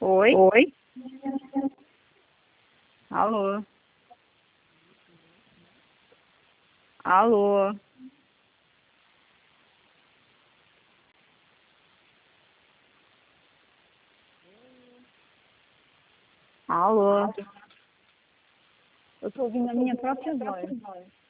Oi? Oi? Alô? Alô? Alô? Eu tô ouvindo a minha própria voz.